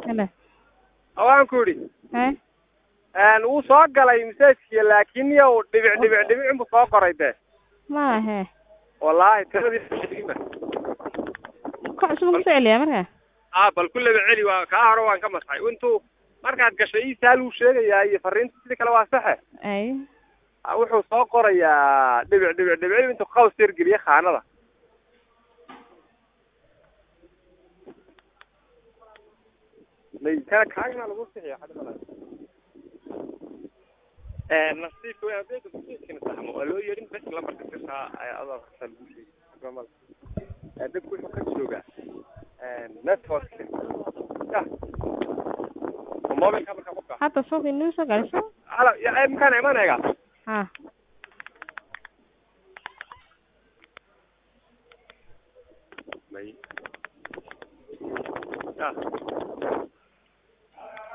Hello. Awaan ku yidhi wuu soo galay message-kii laakiin yow dhibic buu soo qoray de maahe wallaahi tiradii shaqeeyma ka cusub ku celiya markaa bal kulli celi waa ka hore waan ka masxay intuu markaad gashay isaal uu sheegayaa iyo fariinta sidii kale waa sax ay wuxuu soo qorayaa dhibic intuu qaws yar geliye khaanada ليك كاغنا lagu fixiyo xadbala nasiibku waa beed nasiibkina saxmo waa loo yeerin bas lambarka sirta ay adag salbushi gamal dad ku ka jooga network mobil ka marka qofka hada soo inuu soo galso ala ya imkaan imanayga ha may